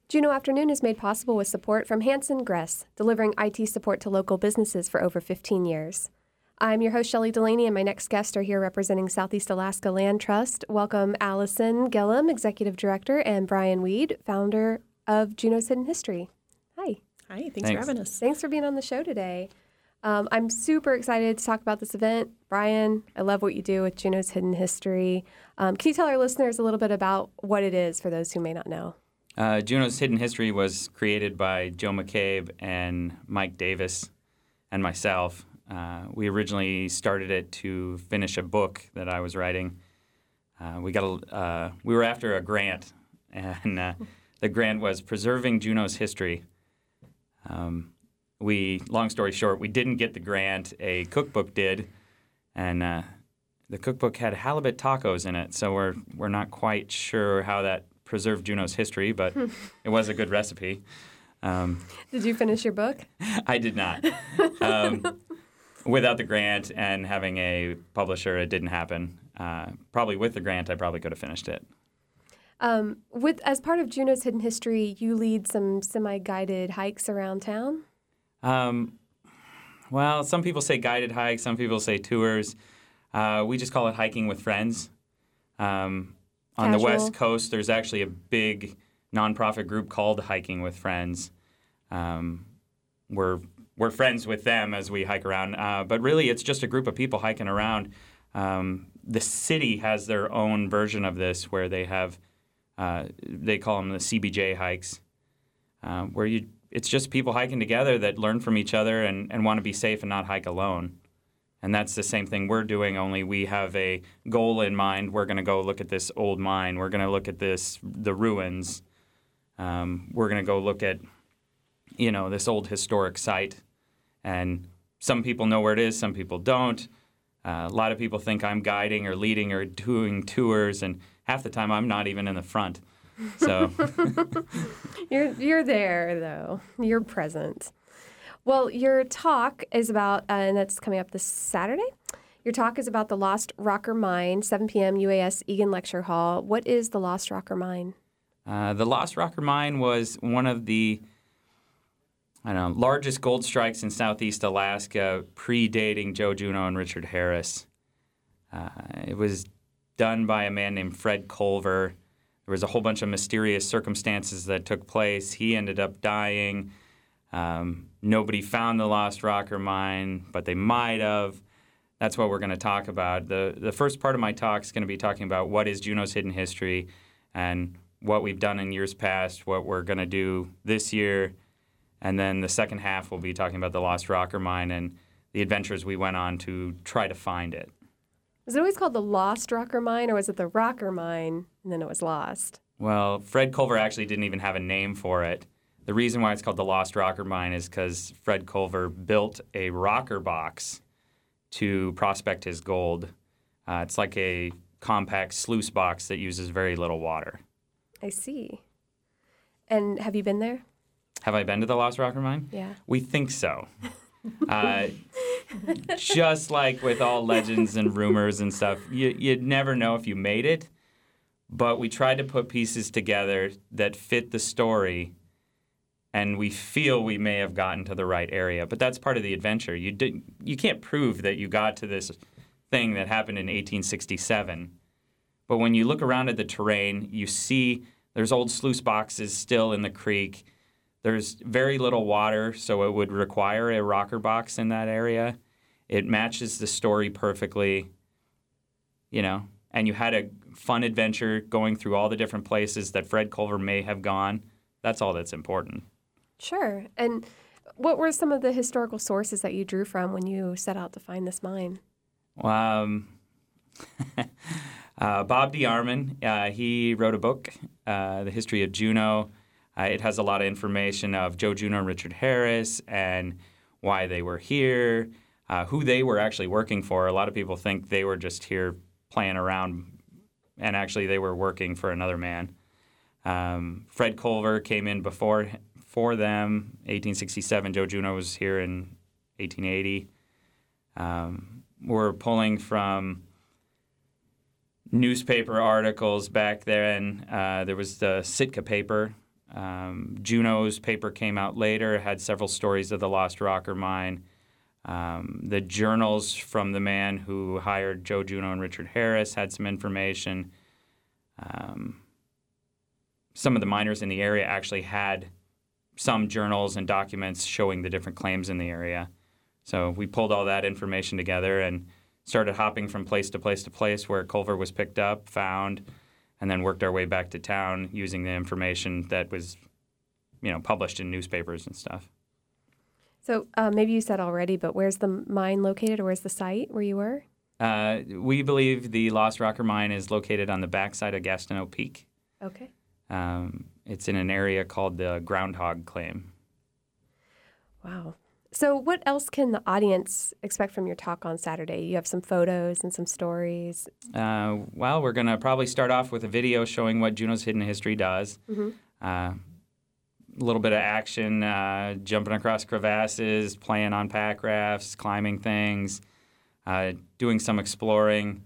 Juneau Afternoon is made possible with support from Hanson Gress, delivering IT support to local businesses for over 15 years. I'm your host, Shelley Delaney, and my next guests are here representing Southeast Alaska Land Trust. Welcome Allison Gillum, Executive Director, and Brian Weed, founder of Juneau's Hidden History. Hi. Hi, thanks for having us. Thanks for being on the show today. I'm super excited to talk about this event. Brian, I love what you do with Juneau's Hidden History. Can you tell our listeners a little bit about what it is for those who may not know? Juneau's Hidden History was created by Joe McCabe and Mike Davis and myself. We originally started it to finish a book that I was writing. We were after a grant, and the grant was Preserving Juneau's History. Long story short, we didn't get the grant. A cookbook did, and the cookbook had halibut tacos in it, so we're not quite sure how that preserved Juneau's history, but it was a good recipe. Did you finish your book? I did not. Without the grant and having a publisher, it didn't happen. Probably with the grant, I probably could have finished it. As part of Juneau's Hidden History, you lead some semi-guided hikes around town? Well, some people say guided hikes, some people say tours. We just call it hiking with friends. On the West Coast, there's actually a big nonprofit group called Hiking with Friends. We're friends with them as we hike around, but really it's just a group of people hiking around. The city has their own version of this where they have, they call them the CBJ hikes, where it's just people hiking together that learn from each other and want to be safe and not hike alone. And that's the same thing we're doing, only we have a goal in mind. We're going to go look at this old mine. We're going to look at the ruins. We're going to go look at, this old historic site. And some people know where it is, some people don't. A lot of people think I'm guiding or leading or doing tours, and half the time I'm not even in the front. So You're there, though. You're present. Well, your talk is about, and that's coming up this Saturday, your talk is about the Lost Rocker Mine, 7 p.m. UAS Egan Lecture Hall. What is the Lost Rocker Mine? The Lost Rocker Mine was one of the largest gold strikes in Southeast Alaska, predating Joe Juneau and Richard Harris. It was done by a man named Fred Culver. There was a whole bunch of mysterious circumstances that took place. He ended up dying. Nobody found the Lost Rocker Mine, but they might have. That's what we're going to talk about. The first part of my talk is going to be talking about what is Juneau's Hidden History and what we've done in years past, what we're going to do this year. And then the second half will be talking about the Lost Rocker Mine and the adventures we went on to try to find it. Was it always called the Lost Rocker Mine, or was it the Rocker Mine and then it was lost? Well, Fred Culver actually didn't even have a name for it. The reason why it's called the Lost Rocker Mine is because Fred Culver built a rocker box to prospect his gold. It's like a compact sluice box that uses very little water. I see. And have you been there? Have I been to the Lost Rocker Mine? Yeah. We think so. Just like with all legends and rumors and stuff, you'd never know if you made it, but we tried to put pieces together that fit the story, and we feel we may have gotten to the right area. But that's part of the adventure. You can't prove that you got to this thing that happened in 1867. But when you look around at the terrain, you see there's old sluice boxes still in the creek. There's very little water, so it would require a rocker box in that area. It matches the story perfectly, and you had a fun adventure going through all the different places that Fred Culver may have gone. That's all that's important. Sure. And what were some of the historical sources that you drew from when you set out to find this mine? Bob D. Arman, he wrote a book, The History of Juneau. It has a lot of information of Joe Juneau and Richard Harris and why they were here, who they were actually working for. A lot of people think they were just here playing around, and actually they were working for another man. Fred Culver came in before them, 1867. Joe Juneau was here in 1880. We're pulling from newspaper articles back then. There was the Sitka paper Juneau's paper came out later, had several stories of the Lost Rocker Mine. The journals from the man who hired Joe Juneau and Richard Harris had some information. Some of the miners in the area actually had some journals and documents showing the different claims in the area. So we pulled all that information together and started hopping from place to place to place where Culver was picked up, found, and then worked our way back to town using the information that was, published in newspapers and stuff. So maybe you said already, but where's the mine located, or where's the site where you were? We believe the Lost Rocker Mine is located on the backside of Gastineau Peak. Okay. It's in an area called the Groundhog Claim. Wow. So what else can the audience expect from your talk on Saturday? You have some photos and some stories. Well, we're going to probably start off with a video showing what Juneau's Hidden History does. Mm-hmm. A little bit of action, jumping across crevasses, playing on pack rafts, climbing things, doing some exploring.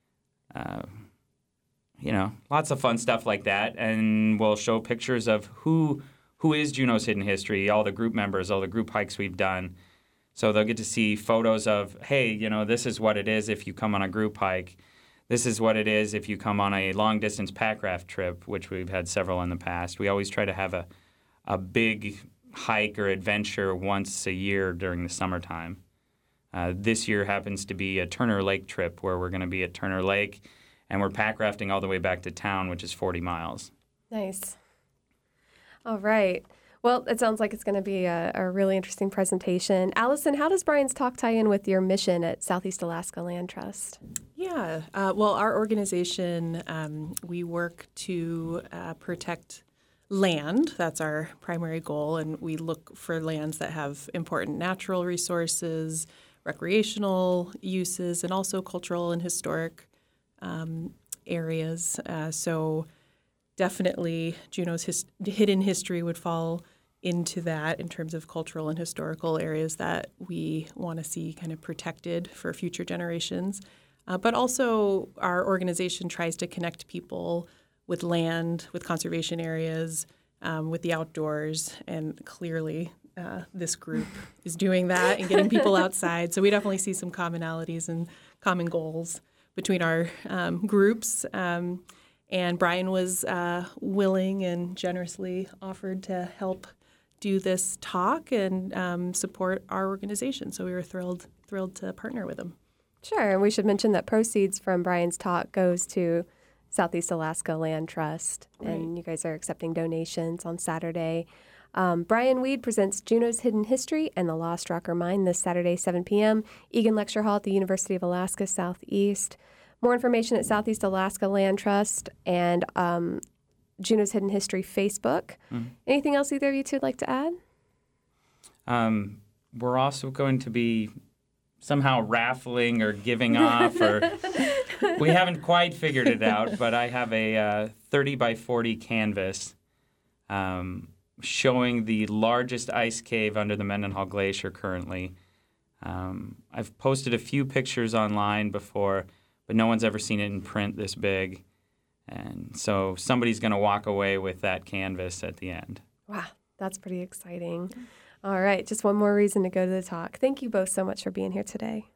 Lots of fun stuff like that. And we'll show pictures of who is Juneau's Hidden History, all the group members, all the group hikes we've done. So they'll get to see photos of, hey, this is what it is if you come on a group hike. This is what it is if you come on a long-distance pack raft trip, which we've had several in the past. We always try to have a big hike or adventure once a year during the summertime. This year happens to be a Turner Lake trip where we're going to be at Turner Lake, and we're pack rafting all the way back to town, which is 40 miles. Nice. All right. Well, it sounds like it's going to be a really interesting presentation. Allison, how does Brian's talk tie in with your mission at Southeast Alaska Land Trust? Yeah. Well, our organization, we work to protect land. That's our primary goal, and we look for lands that have important natural resources, recreational uses, and also cultural and historic areas. So definitely Juneau's hidden history would fall into that in terms of cultural and historical areas that we want to see kind of protected for future generations. But also our organization tries to connect people with land, with conservation areas, with the outdoors, and clearly this group is doing that and getting people outside. So we definitely see some commonalities and common goals between our groups. And Brian was willing and generously offered to help do this talk and support our organization. So we were thrilled to partner with him. Sure, and we should mention that proceeds from Brian's talk goes to Southeast Alaska Land Trust, and you guys are accepting donations on Saturday. Brian Weed presents Juneau's Hidden History and the Lost Rocker Mine this Saturday, 7 p.m., Egan Lecture Hall at the University of Alaska Southeast. More information at Southeast Alaska Land Trust and Juneau's Hidden History Facebook. Mm-hmm. Anything else either of you two would like to add? We're also going to be somehow raffling or giving off, or we haven't quite figured it out, but I have a 30 by 40 canvas showing the largest ice cave under the Mendenhall Glacier currently. I've posted a few pictures online before, but no one's ever seen it in print this big. And so somebody's going to walk away with that canvas at the end. Wow, that's pretty exciting. All right, just one more reason to go to the talk. Thank you both so much for being here today.